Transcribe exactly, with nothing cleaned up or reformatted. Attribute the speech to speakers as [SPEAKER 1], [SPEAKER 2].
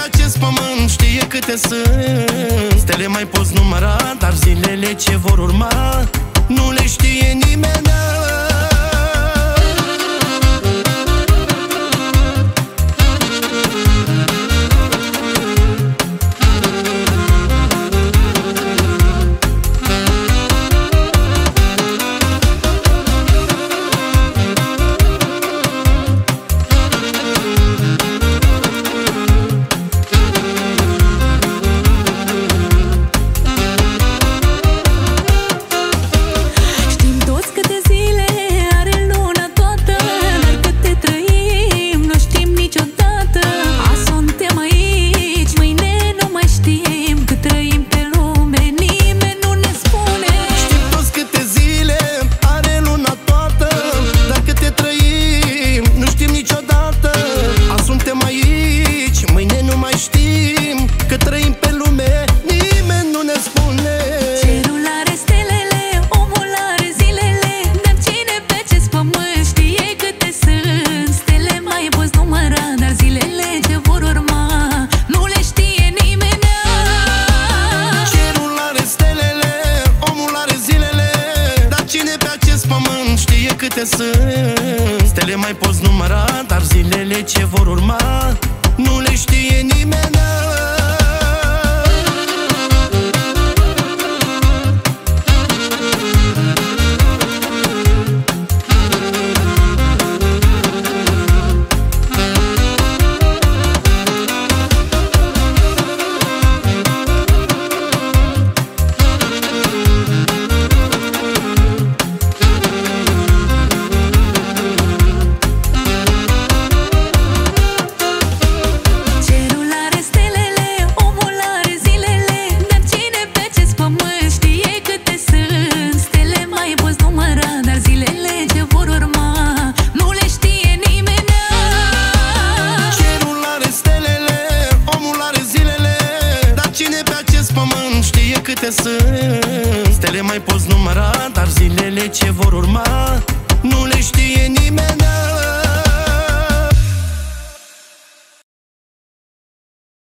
[SPEAKER 1] acest pământ știe câte sunt. Stele mai poți număra, dar zilele ce vor urma nu le știe nimeni. Câte sunt, stele mai poți număra, dar zilele ce vor urma nu le știe nimeni. Câte sunt, stele mai poți număra, dar zilele ce vor urma nu le știe nimeni.